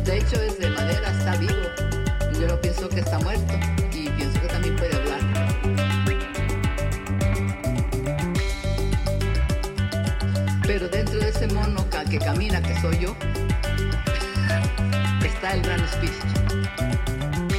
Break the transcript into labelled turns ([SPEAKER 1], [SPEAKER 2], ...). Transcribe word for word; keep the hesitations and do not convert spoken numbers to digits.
[SPEAKER 1] De hecho es de madera, está vivo. Yo no pienso que está muerto y pienso que también puede hablar. Pero dentro de ese mono que camina, que soy yo, está el gran espíritu.